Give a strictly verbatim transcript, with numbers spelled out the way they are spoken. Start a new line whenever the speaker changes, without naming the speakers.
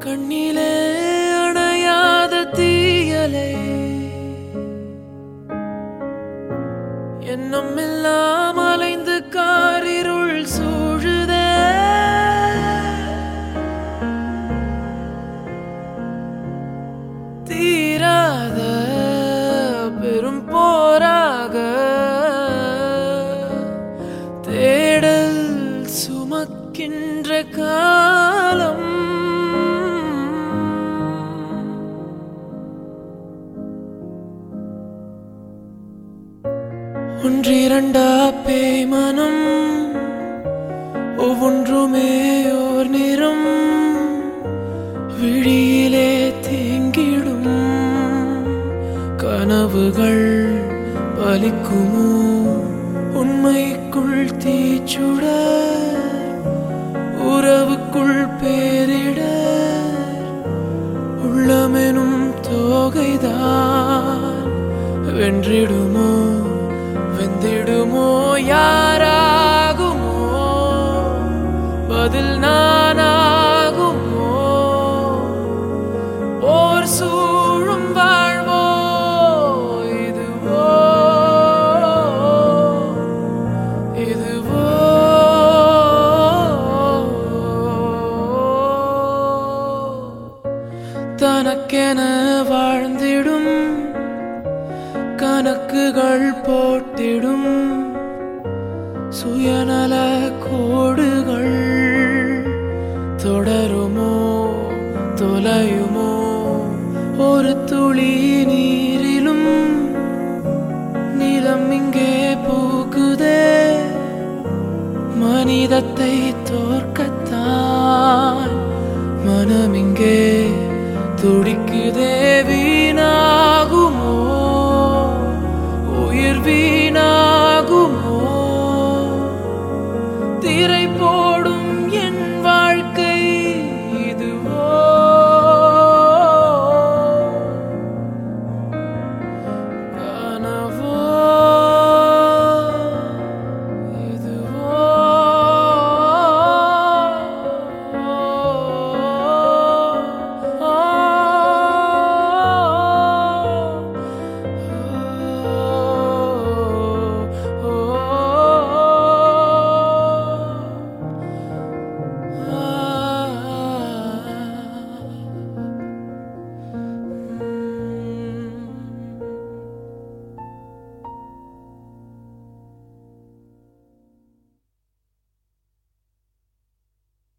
கண்ணிலே அணையாத தீயலை எண்ணம் எல்லாம் அலைந்து காரிருள் சூழுதே. தீராத பெரும் போராக தேடல் சுமக்கின்ற காலம் ஒன்றிரண்டா பேமனம் ஒவ்வொன்றுமே ஓர் நிறம் விழியிலே தேங்கிடும் கனவுகள் பலிக்குமோ உண்மைக்குள் தீச்சுட உறவுக்குள் பேரிட உள்ளமெனும் தோகைதான் வென்றிடுமோ வெந்திடுமோ யாராகுமோ பதில் நானாகுமோ ஓர் சூழும் வாழ்வோ இதுவோ இதுவோ தனக்கென வாழ்ந்திடும் கணக்குகள் போட்டிடும் சுயநல கோடுகள் தொடருமோ தொலையுமோ ஒரு துளி நீரிலும் நிலம் இங்கே பூக்குதே மனிதத்தை தோற்கத்தான் மனம் இங்கே துடிக்குதே வீணாகுமோ உயிர் வீ